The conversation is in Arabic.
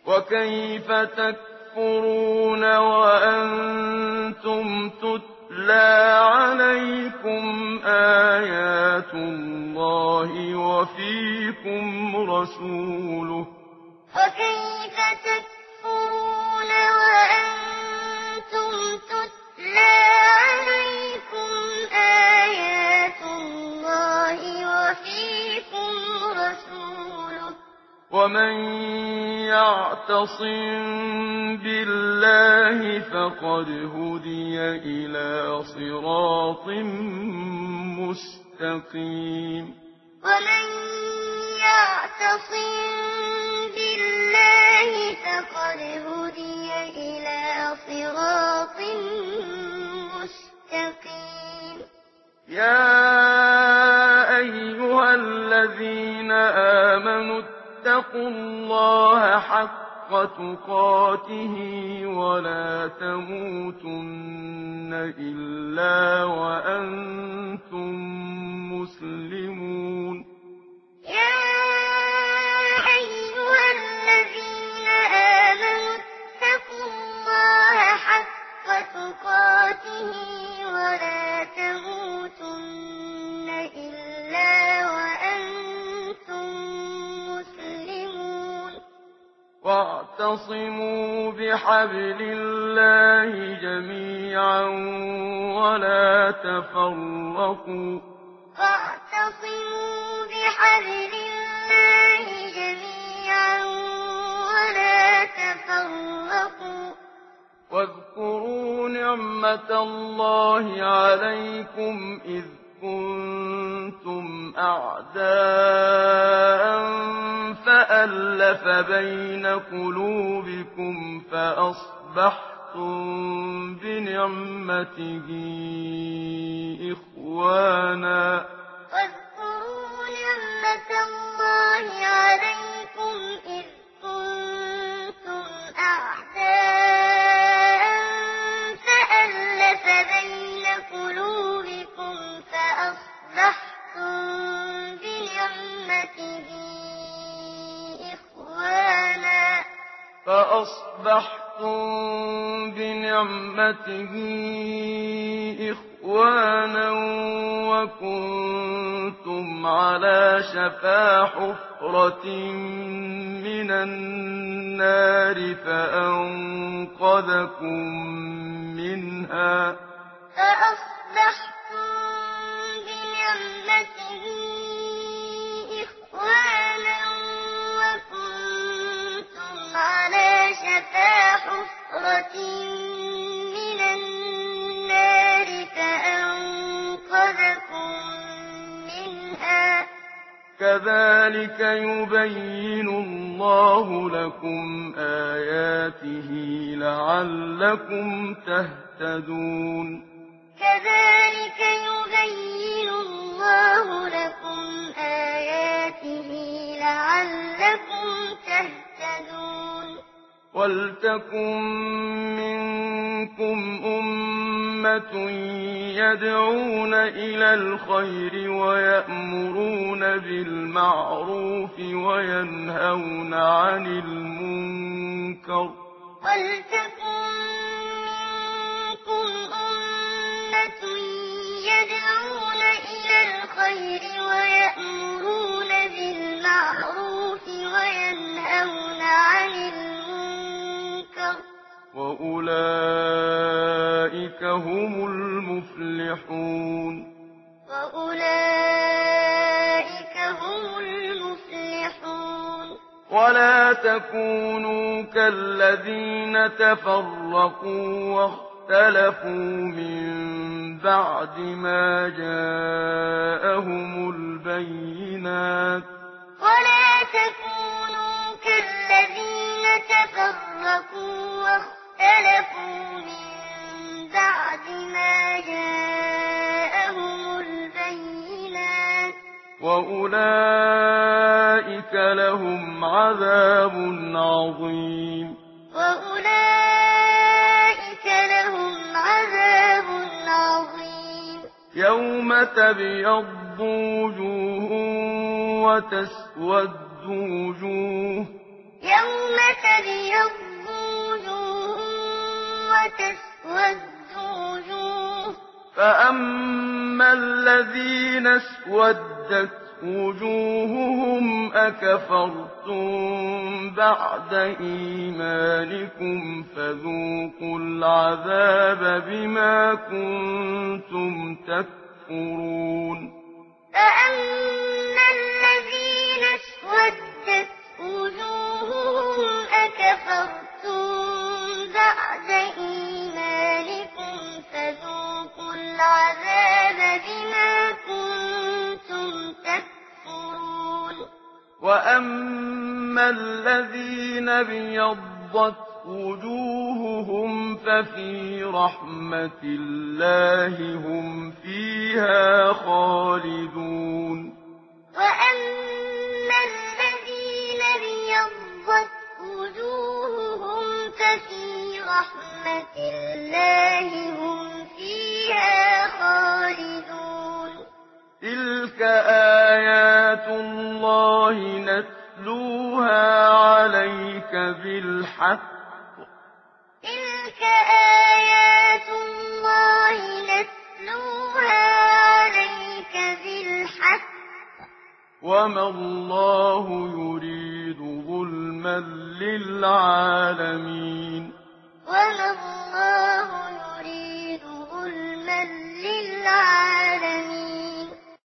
وكيف تكفرون وأنتم تتلى عليكم آيات الله وفيكم رسوله وكيف تكفرون وأنتم تتلى عليكم آيات الله وفيكم رسوله ومن يعتصم بالله فقد هدي إلى صراط مستقيم ومن يعتصم بالله فقد هدي إلى صراط مستقيم يا أيها الذين آمنوا اتقوا الله حق تقاته ولا تموتن إلا وأنتم مسلمون يا أيها الذين آمنوا اتقوا الله حق تقاته ولا تموتن إلا وأنتم مسلمون واعتصموا بحبل الله جميعا ولا تفرقوا واعتصموا بحبل الله جميعا ولا تفرقوا واذكروا نعمة الله عليكم إذ كنتم أعداء فألف بين قلوبكم فأصبحتم بنعمته إخوانا واذكروا نعمة الله عليكم إذ كنتم أعداء فألف بين قلوبكم فأصبحتم بنعمته إخوانا وكنتم على شفا حفرة من النار فأنقذكم منها فأصبحتم بنعمته إخوانا وكنتم على شفا حفرة من النار فأنقذكم منها كذلك يبين الله لكم آياته لعلكم تهتدون كذلك يبين الله لكم آياته لعلكم تهتدون ولتكن منكم أمة يدعون إلى الخير ويأمرون بالمعروف وينهون عن المنكر ولتكن منكم أمة يدعون إلى الخير ويأمرون بالمعروف وينهون عن المنكر وأولئك هم المفلحون وأولئك هم المفلحون ولا تكونوا كالذين تفرقوا واختلفوا من بعد ما جاءهم البينات ولا تكونوا كالذين تفرقوا واختلفوا من بعد ما جاءهم البينات وأولئك لهم عذاب عظيم وأولئك لهم عذاب عظيم يوم تبيض وجوه وتسود وجوه يَوْمَ تَبْيَضُّ وُجُوهٌ وَتَسْوَدُّ وُجُوهٌ ۚ فَأَمَّا الَّذِينَ اسْوَدَّتْ وُجُوهُهُمْ أَكَفَرْتُم بَعْدَ إِيمَانِكُمْ فَذُوقُوا الْعَذَابَ بِمَا كُنتُمْ تَكْفُرُونَ فَأَمَّا الَّذِينَ اسْوَدَّتْ وُجُوهُهُمْ أَكَفَرْتُم بَعْدَ إِيمَانِكُمْ فَذُوقُوا الْعَذَابَ بِمَا كُنتُمْ تَكْفُرُونَ وَأَمَّا الَّذِينَ ابْيَضَّتْ وُجُوهُهُمْ فَفِي رَحْمَةِ اللَّهِ هُمْ فِيهَا خَالِدُونَ وَأَمَّا الَّذِينَ ابْيَضَّتْ وُجُوهُهُمْ فَفِي رَحْمَةِ اللَّهِ هُمْ فِيهَا خَالِدُونَ تِلْكَ آيَاتُ اللَّهِ نَتْلُوهَا عَلَيْكَ بِالْحَقِّ ۚ تِلْكَ آيَاتُ اللَّهِ نَتْلُوهَا عَلَيْكَ بِالْحَقِّ ۚ وَمَا اللَّهُ يُرِيدُ ظُلْمًا لِّلْعَالَمِينَ وَمَا اللَّهُ